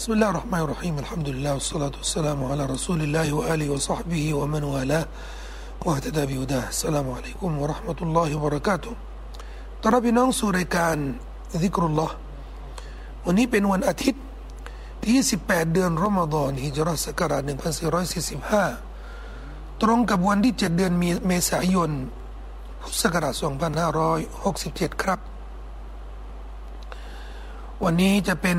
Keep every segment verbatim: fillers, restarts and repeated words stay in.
بسم الله الرحمن الرحيم الحمد لله والصلاة والسلام على رسول الله وآله وصحبه ومن والاه واهتدى بهداه السلام عليكم ورحمة الله وبركاته ต้อนรับพี่น้องสู่รายการซิกรุลลอฮ์วันนี้เป็นวันอาทิตย์ที่ยี่สิบแปดเดือนรอมฎอนฮิจเราะห์ศักราชหนึ่งพันสี่ร้อยสี่สิบห้าตรงกับวันที่เจ็ดเดือนเมษายนพุทธศักราชสองพันห้าร้อยหกสิบเจ็ดครับวันนี้จะเป็น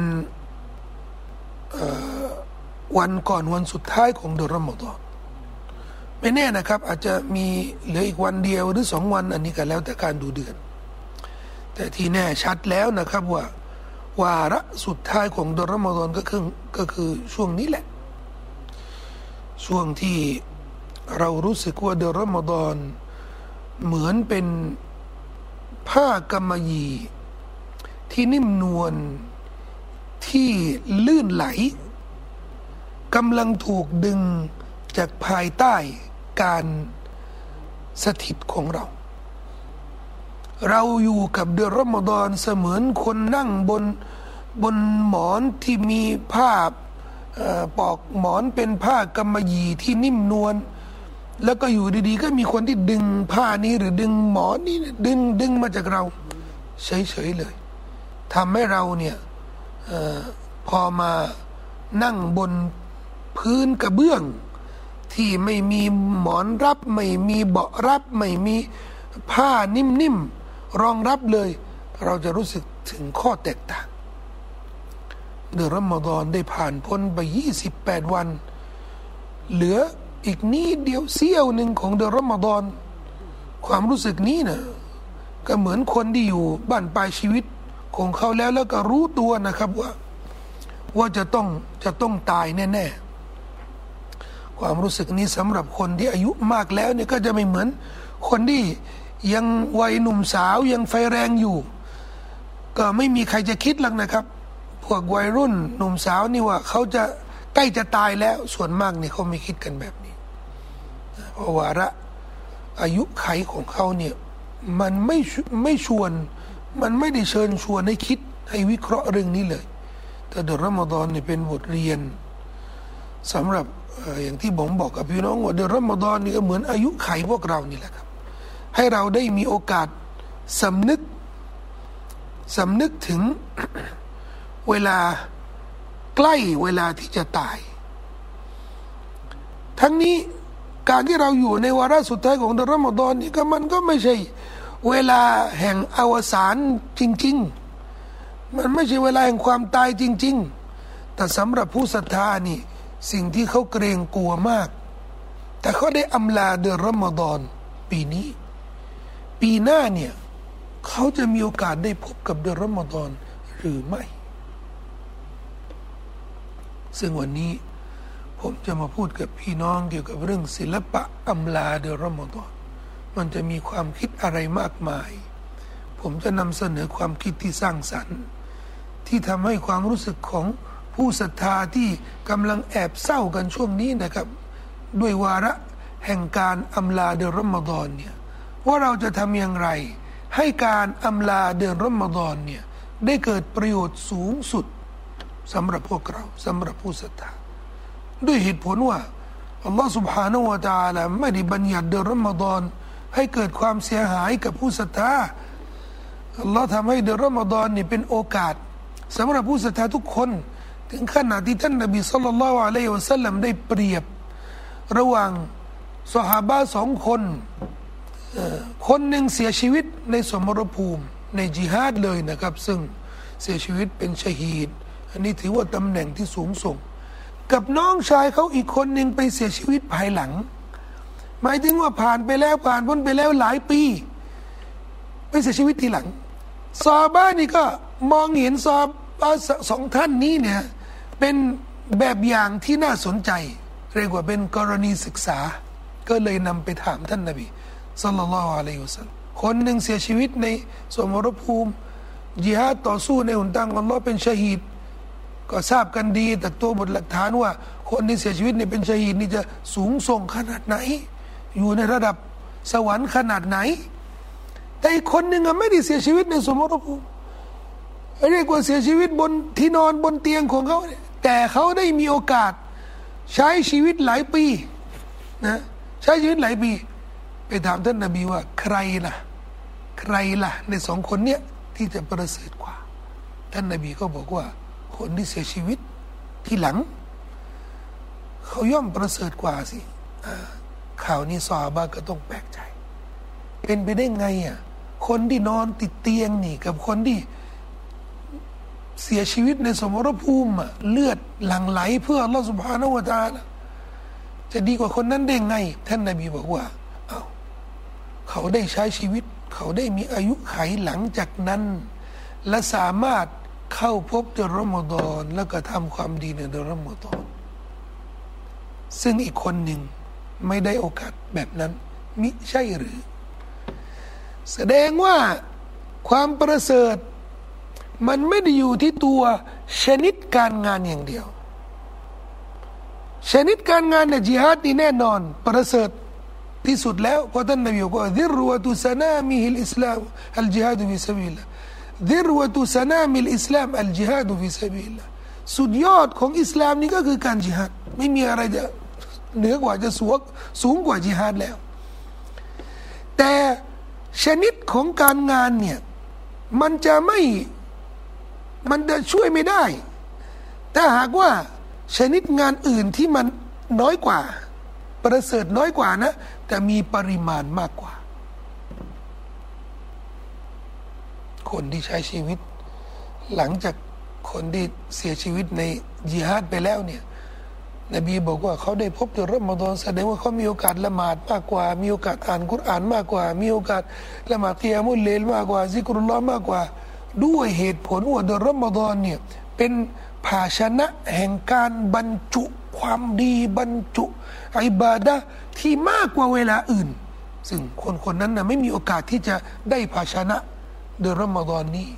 วันก่อนวันสุดท้ายของเดือนรอมฎอนไม่แน่นะครับอาจจะมีเหลืออีกวันเดียวหรือสองวันอันนี้ก็แล้วแต่การดูเดือนแต่ที่แน่ชัดแล้วนะครับว่าวาระสุดท้ายของเดือนรอมฎอนก็คือก็คือช่วงนี้แหละช่วงที่เรารู้สึกว่าเดือนรอมฎอนเหมือนเป็นผ้ากำมะหยี่ที่นิ่มนวลที่ลื่นไหลกำลังถูกดึงจากภายใต้การสถิตของเราเราอยู่กับเดือนรอมฎอนเสมือนคนนั่งบนบนหมอนที่มีผ้าปอกหมอนเป็นผ้ากำมะหยี่ที่นิ่มนวลแล้วก็อยู่ดีๆก็มีคนที่ดึงผ้านี้หรือดึงหมอนนี้ดึงดึงมาจากเราเฉยๆเลยทำให้เราเนี่ยออพอมานั่งบนพื้นกระเบื้องที่ไม่มีหมอนรับไม่มีเบาะรับไม่มีผ้านิ่มๆรองรับเลยเราจะรู้สึกถึงข้อแตกต่างเดือนรอมฎอนได้ผ่านพ้นไปยี่สิบแปดวันเหลืออีกนิดเดียวเสี้ยวหนึ่งของเดือนรอมฎอนความรู้สึกนี้นะก็เหมือนคนที่อยู่บ้านปลายชีวิตของเขาแล้วแล้วก็รู้ตัวนะครับว่าว่าจะต้องจะต้องตายแน่ๆความรู้สึกนี้สำหรับคนที่อายุมากแล้วเนี่ยก็จะไม่เหมือนคนที่ยังวัยหนุ่มสาวยังไฟแรงอยู่ก็ไม่มีใครจะคิดหรอกนะครับพวกวัยรุ่นหนุ่มสาวนี่ว่าเขาจะใกล้จะตายแล้วส่วนมากเนี่ยเขาไม่คิดกันแบบนี้เพราะว่าระอายุไขของเขาเนี่ยมันไม่ไม่ชวนมันไม่ได้เชิญชวนให้คิดให้วิเคราะห์เรื่องนี้เลยแต่เดือนรอมฎอนเนี่ยเป็นบทเรียนสำหรับอย่างที่ผมบอกกับพี่น้องว่าเดือนรอมฎอนนี่ก็เหมือนอายุไขพวกเรานี่แหละครับให้เราได้มีโอกาสสำนึกสำนึกถึง เวลาใกล้เวลาที่จะตายทั้งนี้การที่เราอยู่ในวาระสุดท้ายของเดือนรอมฎอนนี่ก็มันก็ไม่ใช่เวลาแห่งอวสานจริงๆมันไม่ใช่เวลาแห่งความตายจริงๆแต่สำหรับผู้ศรัทธานี่สิ่งที่เขาเกรงกลัวมากแต่เขาได้อำลาเดือนรอมฎอนปีนี้ปีหน้าเนี่ยเขาจะมีโอกาสได้พบกับเดือนรอมฎอนหรือไม่ซึ่งวันนี้ผมจะมาพูดกับพี่น้องเกี่ยวกับเรื่องศิลปะอำลาเดือนรอมฎอนมันจะมีความคิดอะไรมากมายผมจะนำเสนอความคิดที่สร้างสรรค์ที่ทำให้ความรู้สึกของผู้ศรัทธาที่กำลังแอบเศร้ากันช่วงนี้นะครับด้วยวาระแห่งการอำลาเดือนรอมฎอนเนี่ยว่าเราจะทำอย่างไรให้การอำลาเดือนรอมฎอนเนี่ยได้เกิดประโยชน์สูงสุดสำหรับพวกเราสำหรับผู้ศรัทธาด้วยเหตุผลว่าอัลลอฮฺ سبحانه และ تعالى ไม่ได้บัญญัติเดือนรอมฎอนให้เกิดความเสียหายกับผู้ศรัทธาอัลลอฮ์ทำให้เดือนรอมฎอนนี่เป็นโอกาสสำหรับผู้ศรัทธาทุกคนถึงขนาดที่ท่านนบีศ็อลลัลลอฮุอะลัยฮิวะซัลลัมได้เปรียบระหว่างซอฮาบะห์สองคนคนหนึ่งเสียชีวิตในสมรภูมิในญิฮาดเลยนะครับซึ่งเสียชีวิตเป็นชะฮีดอันนี้ถือว่าตำแหน่งที่สูงส่งกับน้องชายเขาอีกคนหนึ่งไปเสียชีวิตภายหลังหมายถึงว่าผ่านไปแล้วผ่านพ้นไปแล้วหลายปีไปเสียชีวิตทีหลังซอฮาบะห์นี่ก็มองเห็นซอฮาบะห์สองท่านนี้เนี่ยเป็นแบบอย่างที่น่าสนใจเรียกว่าเป็นกรณีศึกษาก็เลยนำไปถามท่านนบีศ็อลลัลลอฮุอะลัยฮิวะซัลลัมคนหนึ่งเสียชีวิตในสมรภูมิญิฮาดต่อสู้ในหนทางของอัลเลาะห์เป็นชะฮีดก็ทราบกันดีแต่ตัวบทหลักฐานว่าคนที่เสียชีวิตนี่เป็นชะฮีดนี่จะสูงส่งขนาดไหนอยู่ในระดับสวรรค์ขนาดไหนแต่อีกคนหนึ่งไม่ได้เสียชีวิตในสมรภูมิเรียกว่าเสียชีวิตบนที่นอนบนเตียงของเขาแต่เขาได้มีโอกาสใช้ชีวิตหลายปีนะใช้ชีวิตหลายปีไปถามท่านนบีว่าใครล่ะใครล่ะในสองคนเนี้ยที่จะประเสริฐกว่าท่านนบีก็บอกว่าคนที่เสียชีวิตที่หลังเขาย่อมประเสริฐกว่าสิข่าวนี้ซอฮาบะห์ก็ต้องแปลกใจเป็นไปได้ไงอ่ะคนที่นอนติดเตียงนี่กับคนที่เสียชีวิตในสมรภูมิเลือดหลั่งไหลเพื่ออัลลอฮฺซุบฮานะฮูวะตะอาลาจะดีกว่าคนนั้นได้ไงท่านนบีบอกว่าเอาเขาได้ใช้ชีวิตเขาได้มีอายุไขหลังจากนั้นและสามารถเข้าพบเดือนรอมฎอนแล้วก็ทำความดีในเดือนรอมฎอนซึ่งอีกคนหนึ่งไม่ได้โอกาสแบบนั้นมิใช่หรือแสดงว่าความประเสริฐมันไม่ได้อยู่ที่ตัวชนิดการงานอย่างเดียวชนิดการงานในจิฮาดนี่แน่นอนประเสริฐที่สุดแล้วเพราะท่านนบีบอกว่าซิรวะตุสนามิฮิลอิสลามอัลจิฮาดฟิซะบีลิลลาห์ซิรวะตุสนามิลอิสลามอัลจิฮาดฟิซะบีลิลลาห์สุดยอดของอิสลามนี่ก็คือการจิฮาดไม่มีอะไรจะเหนือกว่าจะสูงสูงกว่าจิฮาดแล้วแต่ชนิดของการงานเนี่ยมันจะไม่มันจะช่วยไม่ได้ถ้าหากว่าชนิดงานอื่นที่มันน้อยกว่าประเสริฐน้อยกว่านะแต่มีปริมาณมากกว่าคนที่ใช้ชีวิตหลังจากคนที่เสียชีวิตในญิฮาดไปแล้วเนี่ยนบีบอกว่าเขาได้พบเดือนรอมฎอนแสดงว่าเขามีโอกาสละหมาดมากกว่ามีโอกาสอ่านกุรอานมากกว่ามีโอกาสละหมาดกิยามุลเลลมากกว่าซิกรุลลอฮ์มากกว่าด้วยเหตุผลว่าเดือนรอมฎอนเนี่ยเป็นภาชนะแห่งการบรรจุความดีบรรจุอิบาดะห์ที่มากกว่าเวลาอื่นซึ่งคนคนนั้นนะไม่มีโอกาสที่จะได้ภาชนะเดือนรอมฎอนนี้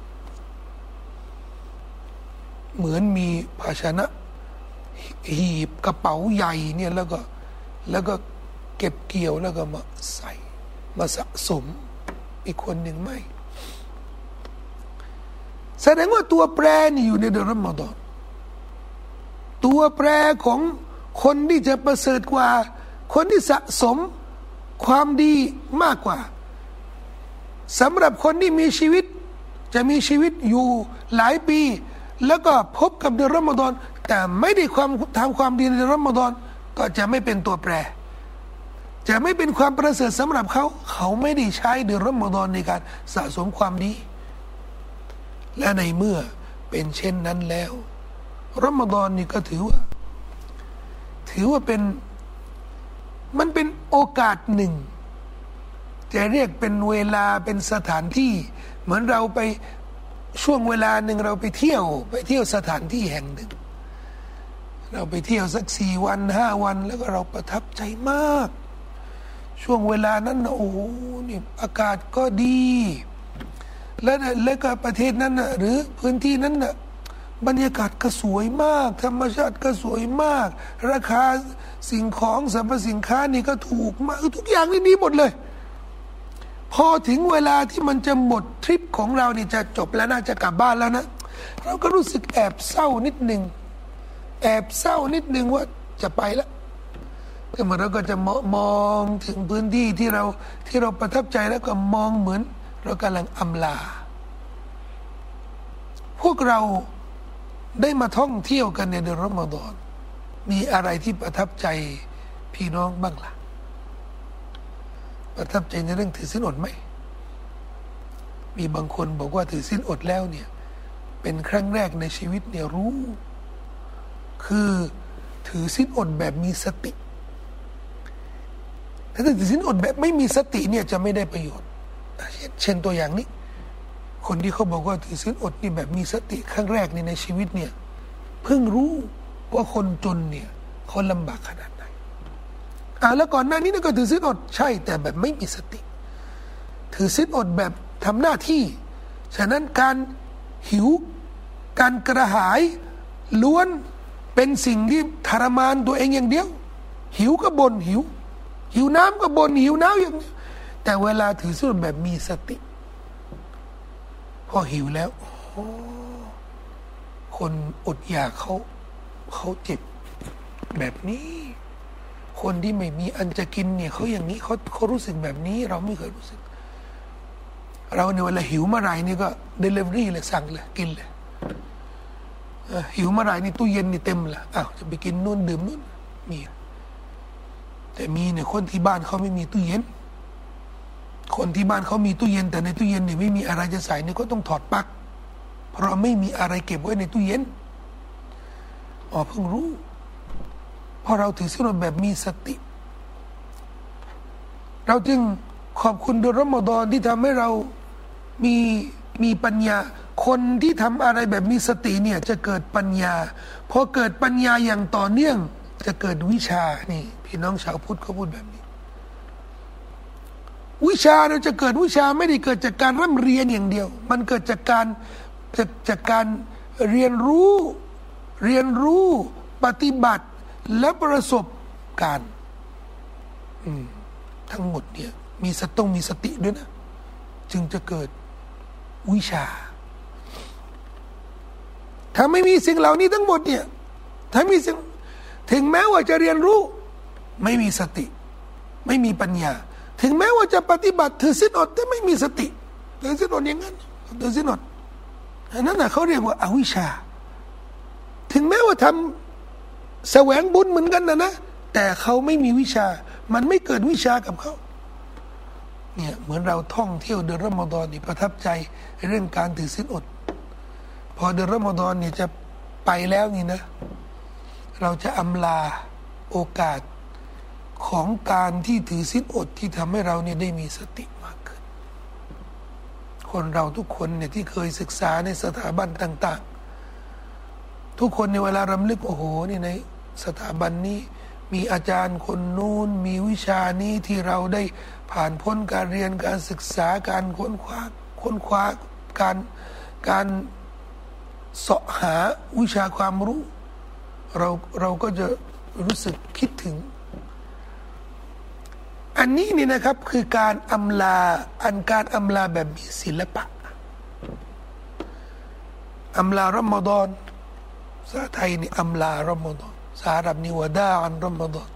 เหมือนมีภาชนะหีบกระเป๋าใหญ่เนี่ยแล้วก็แล้วก็เก็บเกี่ยวแล้วก็มาใส่มาสะสมอีกคนหนึ่งไม่แสดงว่าตัวแปรนี่อยู่ในเดือนรอมฎอนตัวแปรของคนที่จะประเสริฐกว่าคนที่สะสมความดีมากกว่าสำหรับคนที่มีชีวิตจะมีชีวิตอยู่หลายปีแล้วก็พบกับเดือนรอมฎอนแต่ไม่ได้ความทำความดีในเดือนรอมฎอนก็จะไม่เป็นตัวแปรจะไม่เป็นความประเสริฐสำหรับเขาเขาไม่ได้ใช้เดือนรอมฎอนในการสะสมความดีและในเมื่อเป็นเช่นนั้นแล้วรอมฎอนนี่ก็ถือว่าถือว่าเป็นมันเป็นโอกาสหนึ่งจะเรียกเป็นเวลาเป็นสถานที่เหมือนเราไปช่วงเวลาหนึ่งเราไปเที่ยวไปเที่ยวสถานที่แห่งหนึ่งเราไปเที่ยวสักสี่วันห้าวันแล้วก็เราประทับใจมากช่วงเวลานั้นนะโอ้โหนี่อากาศก็ดีและแล้วก็ประเทศนั้นนะหรือพื้นที่นั้นนะบรรยากาศก็สวยมากธรรมชาติก็สวยมากราคาสิ่งของสรรพสินค้านี่ก็ถูกมากทุกอย่างนี่ดีหมดเลยพอถึงเวลาที่มันจะหมดทริปของเรานี่จะจบแล้วนะจะกลับบ้านแล้วนะเราก็รู้สึกแอบเศร้านิดหนึ่งแอบเศร้านิดหนึ่งว่าจะไปแล้วแต่เมื่อเราก็จะมองถึงพื้นที่ที่เราที่เราประทับใจแล้วก็มองเหมือนเรากำลังอำลาพวกเราได้มาท่องเที่ยวกันในเดือนรอมฎอนมีอะไรที่ประทับใจพี่น้องบ้างล่ะประทับใจในเรื่องถือศีลอดไหมมีบางคนบอกว่าถือศีลอดแล้วเนี่ยเป็นครั้งแรกในชีวิตเนี่ยรู้คือถือศีลอดแบบมีสติถ้าถือศีลอดแบบไม่มีสติเนี่ยจะไม่ได้ประโยชน์เช่นตัวอย่างนี้คนที่เขาบอกว่าถือศีลอดนี่แบบมีสติครั้งแรกในในชีวิตเนี่ยเพิ่งรู้ว่าคนจนเนี่ยเขาลำบากขนาดไหนอ่าแล้วก่อนหน้านี้ก็ถือศีลอดใช่แต่แบบไม่มีสติถือศีลอดแบบทำหน้าที่ฉะนั้นการหิวการกระหายล้วนเป็นสิ่งที่ทรมานตัวเองอย่างเดียวหิวก็บ่นหิวหิวน้ำก็บ่นหิวน้ำอย่างแต่เวลาถือศีลอดแบบมีสติพอหิวแล้วโอ้คนอดอยากเขาเขาเจ็บแบบนี้คนที่ไม่มีอันจะกินเนี่ยเขาอย่างนี้เขาเขารู้สึกแบบนี้เราไม่เคยรู้สึกเราเนี่ยเวลาหิวเมื่อไรนี่ก็เดลิเวอรี่เลยสั่งเลยกินเลยหิวเมื่อไรนี่ตู้เย็นนี่เต็มเลยอ้าวจะไปกินนู่นดื่มนู่นมีแต่มีเนี่ยคนที่บ้านเขาไม่มีตู้เย็นคนที่บ้านเขามีตู้เย็นแต่ในตู้เย็นเนี่ยไม่มีอะไรจะใส่เนี่ยก็ต้องถอดปลั๊กเพราะไม่มีอะไรเก็บไว้ในตู้เย็นอ๋อเพิ่งรู้เพราะเราถือศีลอดแบบมีสติเราจึงขอบคุณเดือนรอมฎอนที่ทำให้เรามีมีปัญญาคนที่ทำอะไรแบบมีสติเนี่ยจะเกิดปัญญาพอเกิดปัญญาอย่างต่อเนื่องจะเกิดวิชานี่พี่น้องชาวพุทธเขาพูดแบบนี้วิชาเราจะเกิดวิชาไม่ได้เกิดจากการร่ำเรียนอย่างเดียวมันเกิดจากการจากจากการเรียนรู้เรียนรู้ปฏิบัติและประสบการณ์ทั้งหมดเนี่ยมีสต้องมีสติด้วยนะจึงจะเกิดวิชาถ้าไม่มีสิ่งเหล่านี้ทั้งหมดเนี่ยถ้ามีสิ่งถึงแม้ว่าจะเรียนรู้ไม่มีสติไม่มีปัญญาถึงแม้ว่าจะปฏิบัติถือศีลอดแต่ไม่มีสติถือศีลอดอย่างนั้นถือศีลอดอันนั้นน่ะเขาเรียกว่าอวิชชาถึงแม้ว่าทำแสวงบุญเหมือนกันนะนะแต่เขาไม่มีวิชามันไม่เกิดวิชากับเขาเนี่ยเหมือนเราท่องเที่ยวเดือนรอมฎอนนี่ประทับใจเรื่องการถือศีลอดพอเดือนรอมฎอนเนี่ยจะไปแล้วนี่นะเราจะอำลาโอกาสของการที่ถือศีลอดที่ทำให้เราเนี่ยได้มีสติมากขึ้นคนเราทุกคนเนี่ยที่เคยศึกษาในสถาบันต่างๆทุกคนในเวลารำลึกโอ้โหนี่ในสถาบันนี้มีอาจารย์คนนู้นมีวิชานี้ที่เราได้ผ่านพ้นการเรียนการศึกษาการค้นคว้าค้นคว้าการการเสาะหาวิชาความรู้เราเราก็จะรู้สึกคิดถึงอันนี้นี่นะครับคือการอำลาอันการอำลาแบบมีศิลปะอำลารอมฎอนภาษาไทยนี่อำลารอมฎอนภาษาอาหรับนี่วะดาอันรอมฎอน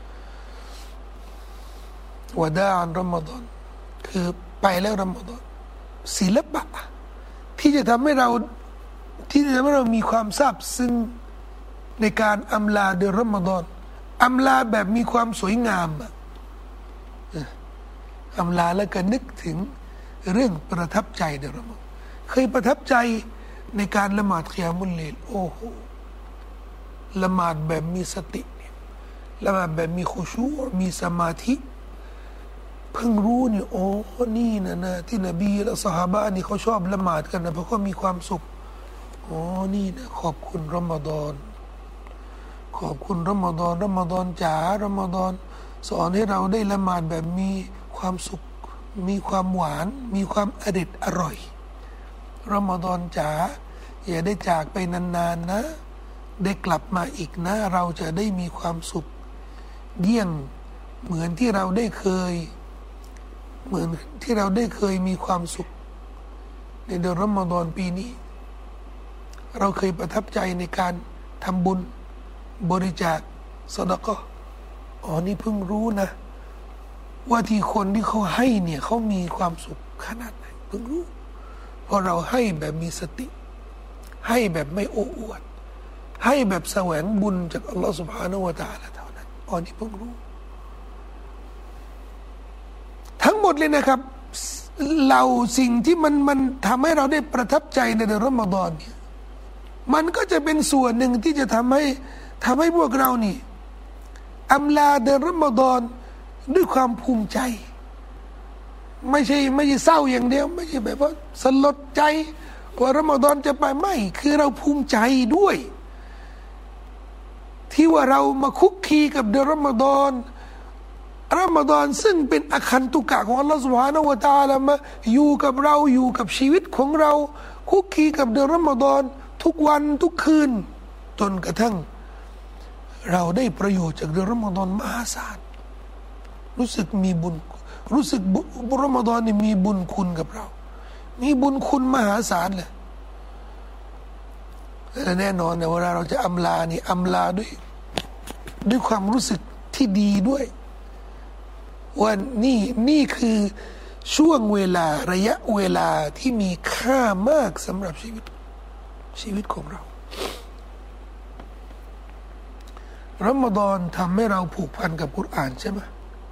วะดาอันรอมฎอนคือไปแล้วรอมฎอนศิลปะที่จะทำให้เราที่จะทำให้เรามีความซาบซึ้งในการอำลาเดือนรอมฎอนอำลาแบบมีความสวยงามอำลาแล้วก็นึกถึงเรื่องประทับใจเดือนรอมฎอนเคยประทับใจในการละหมาดกิยามุลเลลโอ้โหละหมาดแบบมีสติละหมาดแบบมีคุชูมีสมาธิเพิ่งรู้นี่โอ้นี่นะนะที่นบีและซอฮาบะห์นี่เขาชอบละหมาดกันนะเพราะเขามีความสุขโอ้นี่นะขอบคุณรอมฎอนขอบคุณรอมฎอนรอมฎอนจ๋ารอมฎอนสอนให้เราได้ละหมาดแบบมีความสุขมีความหวานมีความอร่อยอร่อยรอมฎอนจ๋าอย่าได้จากไปนานๆนะได้กลับมาอีกนะเราจะได้มีความสุขเยี่ยงเหมือนที่เราได้เคยเหมือนที่เราได้เคยมีความสุขในเดือนรอมฎอนปีนี้เราเคยประทับใจในการทำบุญบริจาคซอดาเกาะห์อ๋อนี่เพิ่งรู้นะว่าที่คนที่เขาให้เนี่ยเขามีความสุขขนาดไหนเพิ่งรู้เพราะเราให้แบบมีสติให้แบบไม่โอ้อวดให้แบบแสวงบุญจากอัลลอฮฺ سبحانه และ تعالى เท่านั้นอ๋อนี่เพิ่งรู้ทั้งหมดเลยนะครับเราสิ่งที่มันมันทำให้เราได้ประทับใจในเดือนรอมฎอนเนี่ยมันก็จะเป็นส่วนหนึ่งที่จะทำให้ทำให้พวกเรานี่อำลาเดือนรอมฎอนด้วยความภูมิใจไม่ใช่ไม่ใช่เศร้าอย่างเดียวไม่ใช่แบบว่าสลดใจว่ารอมฎอนจะไปไม่คือเราภูมิใจด้วยที่ว่าเรามาคุกคีกับเดือนรอมฎอนรอมฎอนซึ่งเป็นอคันตุกะของอัลลอฮฺ سبحانه และ تعالى มาอยู่กับเราอยู่กับชีวิตของเราคุกคีกับเดือนรอมฎอนทุกวันทุกคืนจนกระทั่งเราได้ประโยชน์จากเดือนรอมฎอนมหาศาลรู้สึกมีบุญรู้สึกรอมฎอนนี่มีบุญคุณกับเรามีบุญคุณมหาศาลเลยและแน่นอนเนี่ยเวลาเราจะอำลานี่อำลาด้วยด้วยความรู้สึกที่ดีด้วยว่านี่นี่คือช่วงเวลาระยะเวลาที่มีค่ามากสำหรับชีวิตชีวิตของเรารอมฎอนทำให้เราผูกพันกับกุรอานใช่ไหม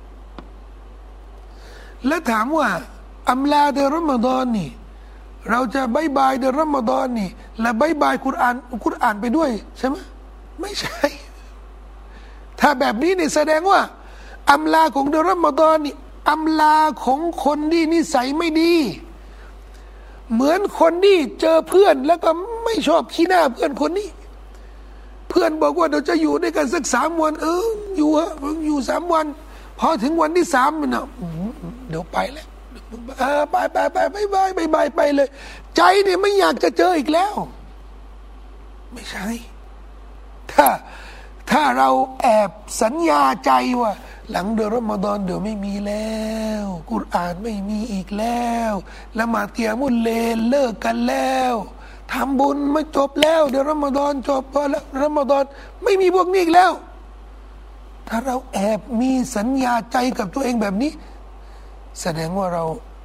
และถามว่าอำลาเดือนรอมฎอนนี่เราจะบายบายเดือนรอมฎอนนี่และบายบายกุรอานกุรอานไปด้วยใช่ไหมไม่ใช่ถ้าแบบนี้เนี่ยแสดงว่าอำลาของเดือนรอมฎอนนี่อำลาของคนที่นิสัยไม่ดีเหมือนคนที่เจอเพื่อนแล้วก็ไม่ชอบขี้หน้าเพื่อนคนนี้เพื่อนบอกว่าเราจะอยู่ด้วยกันสักสามวันเอออยู่ฮะอยู่สามวันพอถึงวันที่สามมันอ่ะเดี๋ยวไปแล้วไปไปไปไปไปไปไปไปเลยใจเนี่ยไม่อยากจะเจออีกแล้วไม่ใช่ถ้าถ้าเราแอบสัญญาใจว่าหลังเดือนรอมฎอนเดี๋ยวไม่มีแล้วกุรอานไม่มีอีกแล้วละหมาดเกียามุลเลลเลิกกันแล้วทำบุญไม่จบแล้วเดือนรอมฎอนจบพอแล้วรอมฎอนไม่มีพวกนี้อีกแล้วถ้าเราแอบมีสัญญาใจกับตัวเองแบบนี้แสดงว่าเรา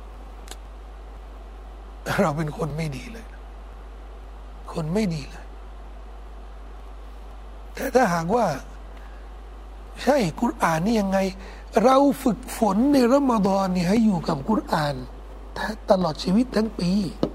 เราเป็นคนไม่ดีเลยคนไม่ดีเลยแต่ถ้าหากว่าใช่กุรอานนี่ยังไงเราฝึกฝนในรอมฎอนนี่ให้อยู่กับกุรอานตลอดชีวิตทั้งปี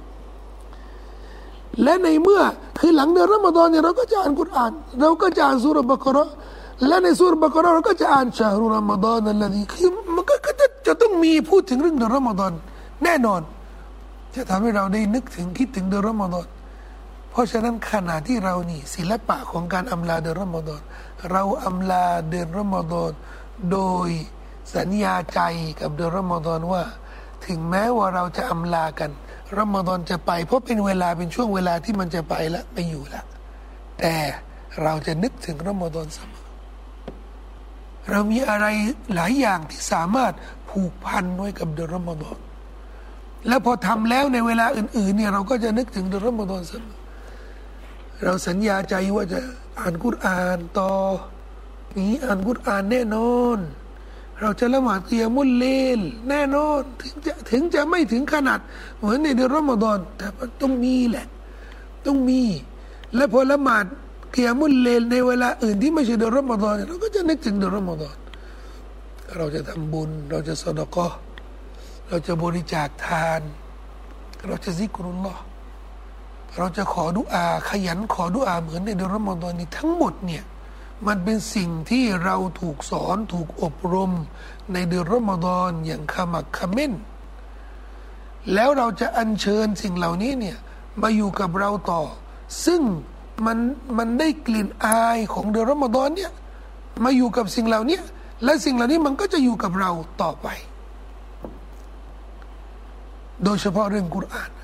และในเมื่อคือหลังเดือนรอมฎอนเนี่ยเราก็จะอ่านกุรอานเราก็จะอ่านซูเราะห์บักเราะห์และในซูเราะห์บักเราะห์เราก็จะอ่านชะฮรุรอมฎอนนั่นแหละนี่คือมันก็จะจะต้องมีพูดถึงเรื่องเดือนรอมฎอนแน่นอนจะทำให้เราได้นึกถึงคิดถึงเดือนรอมฎอนเพราะฉะนั้นขณะที่เรานี่ศิลปะของการอำลาเดือนรอมฎอนเราอำลาเดือนรอมฎอนโดยสัญญาใจกับเดือนรอมฎอนว่าถึงแม้ว่าเราจะอำลากันรอมฎอนจะไปเพราะเป็นเวลาเป็นช่วงเวลาที่มันจะไปแล้วไม่อยู่แล้วแต่เราจะนึกถึงรอมฎอนเสมอเรามีอะไรหลายอย่างที่สามารถผูกพันไว้กับเดือนรอมฎอนแล้วพอทำแล้วในเวลาอื่นๆเนี่ยเราก็จะนึกถึงเดือนรอมฎอนเสมอเราสัญญาใจว่าจะอ่านกุรอานต่อนี้อ่านกุรอานแน่นอนเราจะละหมาดกิยามุลเลลแน่นอนถึงจะถึงจะไม่ถึงขนาดเหมือนในเดือนรอมฎอนแต่มันต้องมีแหละต้องมีและพอละหมาดกิยามุลเลลในเวลาอื่นที่ไม่ใช่เดือนรอมฎอนเราก็จะนึกถึงเดือนรอมฎอนเราจะทำบุญเราจะซอดะกอฮ์เราจะบริจาคทานเราจะซิกรุลลอฮ์เราจะขอดุอาขยันขอดุอาเหมือนในเดือนรอมฎอนนี้ทั้งหมดเนี่ยมันเป็นสิ่งที่เราถูกสอนถูกอบรมในเดือนรอมฎอนอย่างขมักเขม้นแล้วเราจะอัญเชิญสิ่งเหล่านี้เนี่ยมาอยู่กับเราต่อซึ่งมันมันได้กลิ่นอายของเดือนรอมฎอนเนี่ยมาอยู่กับสิ่งเหล่านี้และสิ่งเหล่านี้มันก็จะอยู่กับเราต่อไปโดยเฉพาะเรื่องกุรอาน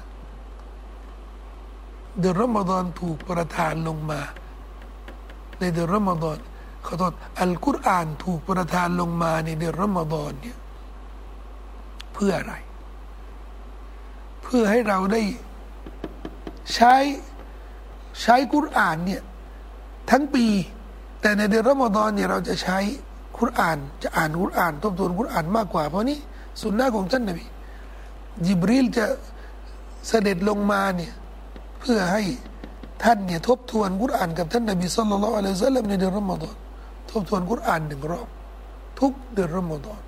เดือนรอมฎอนถูกประทานลงมาในเดือนรอมฎอนขอโทษอัลกุรอานถูกประทานลงมาในเดือนรอมฎอนเนี่ยเพื่ออะไรเพื่อให้เราได้ใช้ใช้กุรอานเนี่ยทั้งปีแต่ในเดือนรอมฎอนเนี่ยเราจะใช้กุรอานจะอ่านกุรอานทบทวนกุรอานมากกว่าเพราะนี่สุนนะของท่านนบีญิบรีลจะเสด็จลงมาเนี่ยเพื่อให้ท่านเนี่ยทบทวนกุรอานกับท่านนบีศ็อลลัลลอฮุอะลัยฮิวะซัลลัมในเดือนรอมฎอนทบทวนกุรอานหนึ่งรอบทุกเดือนรอมฎอน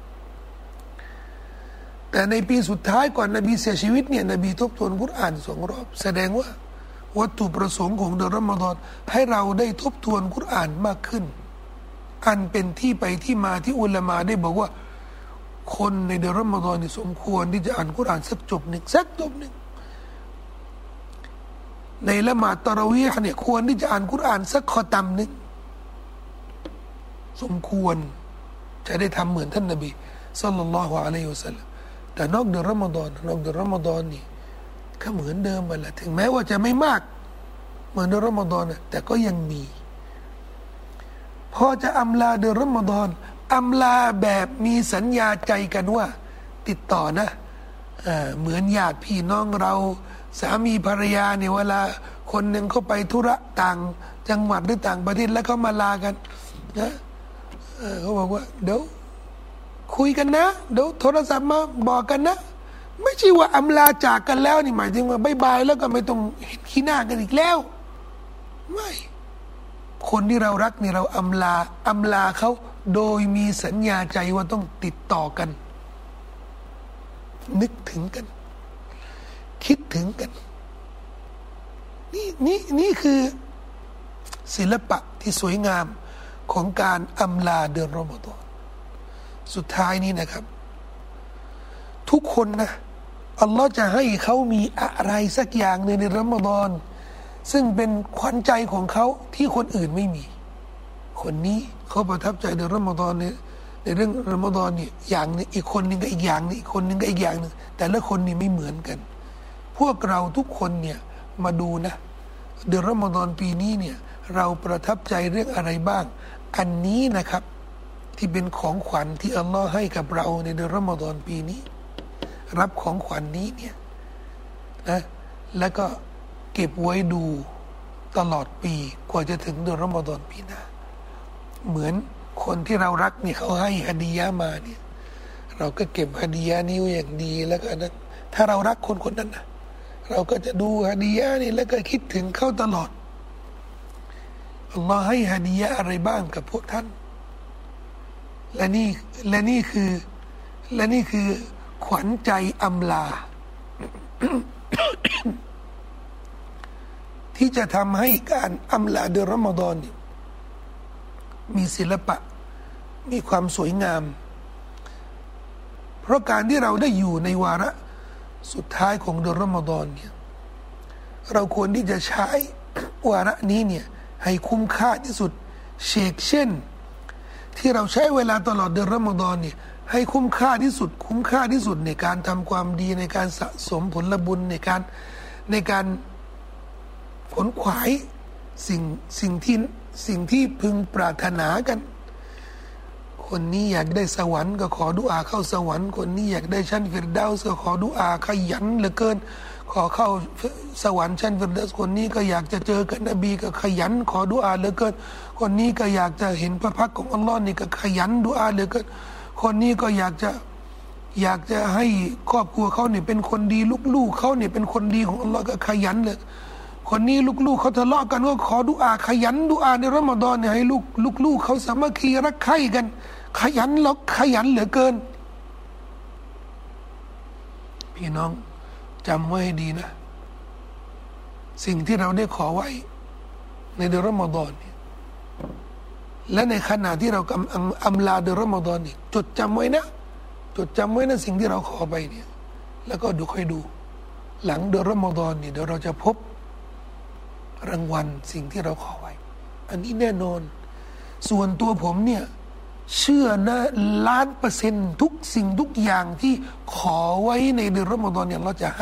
แต่ในปีสุดท้ายก่อนนบีเสียชีวิตเนี่ยนบีทบทวนกุรอานสองรอบแสดงว่าวัตถุประสงค์ของเดือนรอมฎอนให้เราได้ทบทวนกุรอานมากขึ้นอันเป็นที่ไปที่มาที่อุลามะได้บอกว่าคนในเดือนรอมฎอนนี่สมควรที่จะอ่านกุรอานสักจบหนึ่งสักจบหนึ่งในละหมาดตะเราะวีห์เนี่ยควรที่จะอ่านกุรอานสักข้อต่ำหนึ่งสมควรจะได้ทำเหมือนท่านนบีศ็อลลัลลอฮุอะลัยฮิวะซัลลัมแต่นอกเดือนรอมฎอนนอกเดือนรอมฎอนนี่ก็เหมือนเดิมไปแหละถึงแม้ว่าจะไม่มากเหมือนเดือนรอมฎอนแต่ก็ยังมีพอจะอำลาเดือนรอมฎอนอำลาแบบมีสัญญาใจกันว่าติดต่อนะเหมือนญาติพี่น้องเราสามีภรรยาเนี่ยเวลาคนหนึ่งเขาไปธุระต่างจังหวัดหรือต่างประเทศแล้วเขามาลากันนะเออเขาบอกว่าเดี๋ยวคุยกันนะเดี๋ยวโทรศัพท์มาบอกกันนะไม่ใช่ว่าอำลาจากกันแล้วนี่หมายถึงว่าบายบายแล้วก็ไม่ต้องเห็นขี้หน้ากันอีกแล้วไม่คนที่เรารักนี่เราอำลาอำลาเขาโดยมีสัญญาใจว่าต้องติดต่อกันนึกถึงกันคิดถึงกันนี่นี่นี่คือศิลปะที่สวยงามของการอำลาเดือนรอมฎอนสุดท้ายนี้นะครับทุกคนนะอัลลอฮ์จะให้เขามีอะไรสักอย่างหนึ่งในรอมฎอนซึ่งเป็นขวัญใจของเขาที่คนอื่นไม่มีคนนี้เขาประทับใจในรอมฎอนเนี่ยในเรื่องรอมฎอนเนี่ยอย่างนึงอีกคนนึงก็อีกอย่างนึงอีกคนนึงก็อีกอย่างนึงแต่ละคนนี่ไม่เหมือนกันพวกเราทุกคนเนี่ยมาดูนะเดือนรอมฎอนปีนี้เนี่ยเราประทับใจเรื่องอะไรบ้างอันนี้นะครับที่เป็นของขวัญที่อัลลอฮ์ให้กับเราในเดือนรอมฎอนปีนี้รับของขวัญ น, นี้เนี่ยนะแล้วก็เก็บไว้ดูตลอดปีกว่าจะถึงเดือนรอมฎอนปีหน้าเหมือนคนที่เรารักเนี่ยเขาให้ฮะดียะมาเนี่ยเราก็เก็บฮะดียะนี้ไว้อย่างดีแล้วก็นะถ้าเรารักคนคนนั้นนะเราก็จะดูฮะดียะนี่แล้วก็คิดถึงเขาตลอดอัลลอฮ์ให้ฮะดียะอะไรบ้างกับพวกท่านและนี่และนี่คือและนี่คือขวัญใจอำลา ที่จะทำให้การอำลาเดือนรอมฎอนมีศิลปะมีความสวยงามเพราะการที่เราได้อยู่ในวาระสุดท้ายของเดือนรอมฎอนเนี่ยเราควรที่จะใช้วาระนี้เนี่ยให้คุ้มค่าที่สุดเชกเช่นที่เราใช้เวลาตลอดเดือนรอมฎอนเนี่ยให้คุ้มค่าที่สุดคุ้มค่าที่สุดในการทำความดีในการสะสมผลบุญในการในการผลขวายสิ่งสิ่งที่สิ่งที่พึงปรารถนากันคนนี้อยากได้สวรรค์ก็ขอดุอาเข้าสวรรค์คนนี้อยากได้ชั้นฟิรดาวส์ก็ขอดุอาขยันเหลือเกินขอเข้าสวรรค์ชั้นฟิรดาวส์คนนี้ก็อยากจะเจอกับนบีก็ขยันขอดุอาเหลือเกินคนนี้ก็อยากจะเห็นพระพักตร์ของอัลลอฮ์นี่ก็ขยันดุอาเหลือเกินคนนี้ก็อยากจะอยากจะให้ครอบครัวเขาเนี่ยเป็นคนดีลูกๆเขาเนี่ยเป็นคนดีของอัลลอฮ์ก็ขยันเลยคนนี้ลูกๆเขาทะเลาะกันก็ขอดุอาขยันดุอาในรอมฎอนเนี่ยให้ลูกลูกๆเขาสามัคคีรักใคร่กันขยันแล้วขยันเหลือเกินพี่น้องจำไว้ให้ดีนะสิ่งที่เราได้ขอไว้ในเดือนรอมฎอนเนี่ยและในขณะที่เรากำลังอำลาเดือนรอมฎอนนี่จดจำไว้นะจดจำไว้นะสิ่งที่เราขอไปเนี่ยแล้วก็ดูค่อยดูหลังเดือนรอมฎอนเนี่ยเดี๋ยวเราจะพบรางวัลสิ่งที่เราขอไว้อันนี้แน่นอนส่วนตัวผมเนี่ยเชื่อนะล้านเปอร์เซ็นต์ทุกสิ่งทุกอย่างที่ขอไว้ในเดือนรอมฎอนเนี่ยเราจะให้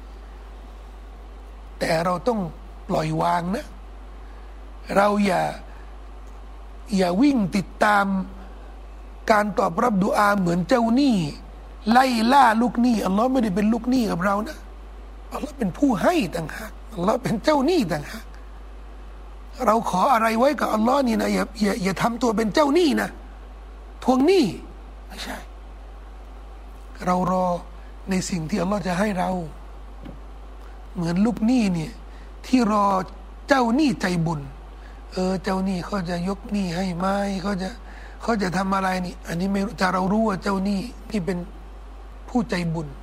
แต่เราต้องปล่อยวางนะเราอย่าอย่าวิ่งติดตามการตอบรับดุอาเหมือนเจ้าหนี้ไล่ล่าลูกหนี้อัลลอฮ์ไม่ได้เป็นลูกหนี้กับเรานะอัลลอฮ์เป็นผู้ให้ต่างหากอัลลอฮ์เป็นเจ้าหนี้ต่างหากเราขออะไรไว้กับอัลลอฮ์นี่นะอย่าอย่าอย่าทำตัวเป็นเจ้าหนี้นะทวงหนี้ไม่ใช่เรารอในสิ่งที่อัลลอฮ์จะให้เราเหมือนลูกหนี้เนี่ยที่รอเจ้าหนี้ใจบุญเออเจ้าหนี้เขาจะยกหนี้ให้ไหมเขาจะเขาจะทำอะไรนี่อันนี้ไม่แต่เรารู้ว่าเจ้าหนี้นี่เป็นผู้ใจบุญ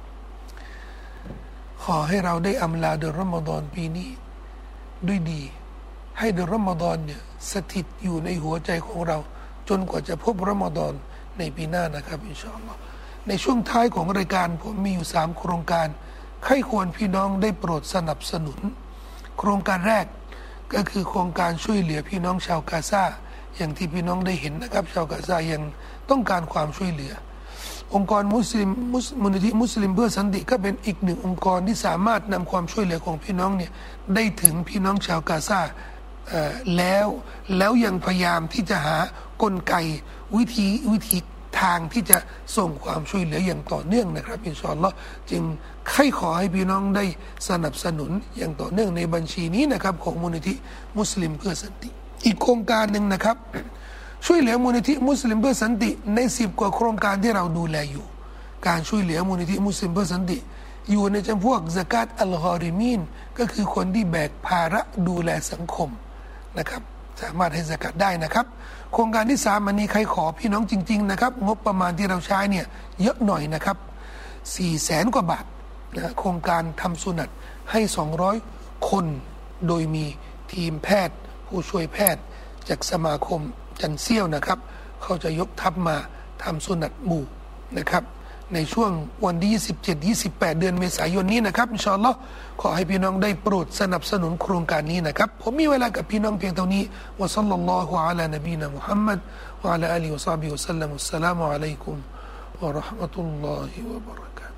ขอให้เราได้อำลาเดือนรอมฎอนปีนี้ด้วยดีให้เดือนรอมฎอนเนี่ยสถิตอยู่ในหัวใจของเราจนกว่าจะพบรอมฎอนในปีหน้านะครับอินชาอัลลอฮ์ในช่วงท้ายของรายการผมมีอยู่สามโครงการใครควรพี่น้องได้โปรดสนับสนุนโครงการแรกก็คือโครงการช่วยเหลือพี่น้องชาวกาซาอย่างที่พี่น้องได้เห็นนะครับชาวกาซายังต้องการความช่วยเหลือองค์กรมุสลิมมูลนิธิมุสลิมเพื่อสันติก็เป็นอีกหนึ่งองค์กรที่สามารถนำความช่วยเหลือของพี่น้องเนี่ยได้ถึงพี่น้องชาวกาซาแล้วแล้วยังพยายามที่จะหากลไกวิธีวิธีทางที่จะส่งความช่วยเหลืออย่างต่อเนื่องนะครับอินชาอัลลอฮ์จึงให้ขอให้พี่น้องได้สนับสนุนอย่างต่อเนื่องในบัญชีนี้นะครับของมูลนิธิมุสลิมเพื่อสันติอีกโครงการหนึ่งนะครับช่วยเหลือมูลนิธิมุสลิมเพื่อสันติในสิบกว่าโครงการที่เราดูแลอยู่การช่วยเหลือมูลนิธิมุสลิมเพื่อสันติอยู่ในจำพวกซะกาตอัลกอริมีนก็คือคนที่แบกภาระดูแลสังคมนะครับสามารถให้ซะกาตได้นะครับโครงการที่สามอันนี้ใครขอพี่น้องจริงๆนะครับงบประมาณที่เราใช้เนี่ยเยอะหน่อยนะครับสี่แสนกว่าบาทนะโครงการทำสุนัตให้สองร้อยคนโดยมีทีมแพทย์ผู้ช่วยแพทย์จากสมาคมจันเซียวนะครับเขาจะยกทัพมาทำสุนัตหมู่นะครับในช่วงวันที่ยี่สิบเจ็ด ยี่สิบแปด เดือนเมษายนนี้นะครับอินชาอัลลอฮ์ขอให้พี่น้องได้โปรดสนับสนุนโครงการนี้นะครับผมมีเวลากับพี่น้องเพียงเท่านี้วะซัลลัลลอฮุอะลานบีนะมุฮัมมัดวะอะลาอาลีฮิวะศอฮบิฮิวะซัลลัมอัสสลามุอะลัยกุมวะเราะห์มะตุลลอฮิวะบะเราะกาตุฮ์